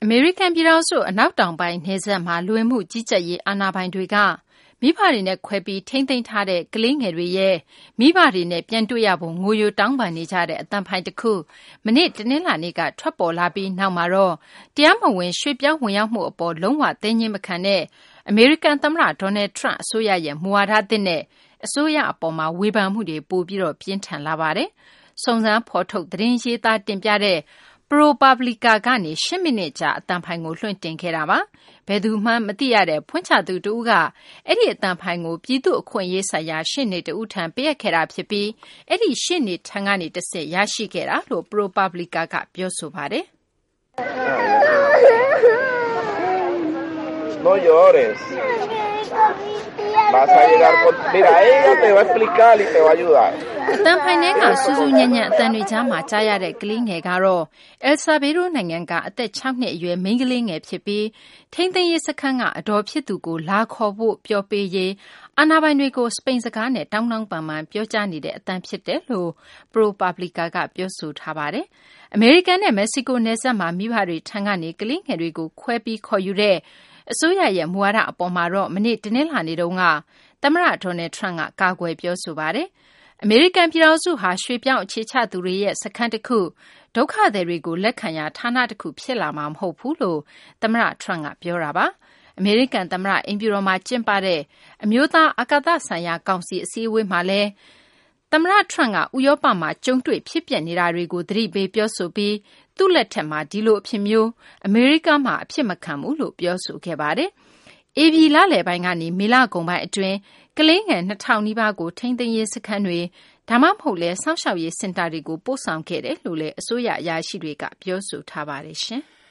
အမေရိကန်ပြည်ထောင်စုအနောက်တောင်ပိုင်းနယ်စပ်မှာလူဝင်မှုကြီးကြပ်ရေးအာဏာပိုင်တွေကမိဘတွေနဲ့ခွဲပြီးထိန်းသိမ်းထားတဲ့ကလေးငယ်တွေရဲ့မိဘတွေနဲ့ပြန်တွေ့ရဖို့ငိုယိုတောင်းပန်နေကြတဲ့အသံဖိုင်တစ်ခုမနေ့တနင်္လာနေ့ကထွက်ပေါ်လာပြီးနောက်မှာတော့တရားမဝင်ရွှေ့ပြောင်းဝင်ရောက်မှုအပေါ်လုံးဝသိငြင်းမခံတဲ့အမေရိကန်သမ္မတဒေါ်နယ်ထရန့်အစိုးရရဲ့မူဝါဒသစ်နဲ့အစိုးရအပေါ်မှာဝေဖန်မှုတွေပိုပြီးတော့ပြင်းထန်လာပါတယ်။စုံစမ်းဖော်ထုတ်သတင်းရေးသားတင်ပြတဲ့ProPublica ကနေ10မိနစ်ကြာအသံဖိုင်ကိုလွှင့်တင်ခဲ့တာပါ။ဘယ်သူမှမသိရတဲ့ဖွင့်ချသူတဦးကအဲ့ဒီအသံဖိုင်ကိုပြည်သူ့အခွင့်အရေးဆိုင်ရာရှေ့နေတဦးထံပေးအပ်ခဲ့တာဖြစ်ပြီးအဲ့ဒီရှေ့နေထံကနေတစ်ဆင့်ရရှိခဲ့တာလို့ ProPublica ကပြောဆိုပါတယ်။ No llores. Vas a llegar con... Mira, ella te va a explicar y te va a ayudar. အတန်ဖိုင်ထဲကစူးစူးညံ့ညံ့အတန်တွေကြားမှာကြားရတဲ့ကလေးငယ်ကတော့အယ်ဆာဗေဒိုနိုင်ငံကအသက်6နှစ်အရွယ်မိန်းကလေးငယ်ဖြစ်ပြီးထိန်းသိမ်းရေးစခန်းကအတော်ဖြစ်သူကိုလာခေါ်ဖို့ပြောပေးရေးအာဏာပိုင်တွေကိုစပိန်စကားနဲ့တောင်းတောင်းပန်ပန်ပြောကြားနေတဲ့အတန်ဖြစ်တယ်လို့ ProPublica ကပြောဆိုထားပါတယ်။အမေရိကန်နဲ့မက္ကဆီကိုနယ်စပ်မှာမိဘတွေထံကနေကလေးငယ်တွေကိုခွဲပြီးခေါ်ယူတဲ့အစိုးရရဲ့မူဝါဒအပေါ်မှာတော့မနေ့တနင်္လာနေ့တုန်းကသမ္မတဒေါ်နယ်ထရန့်ကကာကွယ်ပြောဆိုပါတယ်။အမေရိကန်ပြည်ထောင်စုဟာရွှေ့ပြောင်းအခြေချသူတွေရဲ့စခန်းတစ်ခုဒုက္ခသည်တွေကိုလက်ခံရာဌာနတစ်ခုဖြစ်လာမှာမဟုတ်ဘူးလို့သမ္မတထရန့်ကပြောတာပါ။အမေရိကန်သမ္မတအိမ်ဖြူတော်မှာကျင်းပတဲ့အမျိုးသားအာကာသဆိုင်ရာကောင်စီအစည်းအဝေးမှာလည်းသမ္မတထရန့်ကဥရောပမှာကြုံတွေ့ဖြစ်ပျက်နေတာတွေကိုသတိပေးပြောဆိုပြီးသူ့လက်ထက်မှာဒီလိုအဖြစ်မျိုးအမေရိကန်မှာအဖြစ်မခံဘူးလို့ပြောဆိုခဲ့ပါတယ်။ AB လလယ်ပိုင်းကနေမေလကုန်ပိုင်းအတွင်းကလေးငယ်2000နီးပါးကိုထိန်းသိမ်းရေးစခန်းတွေဒါမှမဟုတ်လဲစောင့်ရှောက်ရေးစင်တာတွေကိုပို့ဆောင်ခဲ့တယ်လို့လည်းအစိုးရအရာရှိတွေကပြောဆိုထားပါတယ်ရှင်။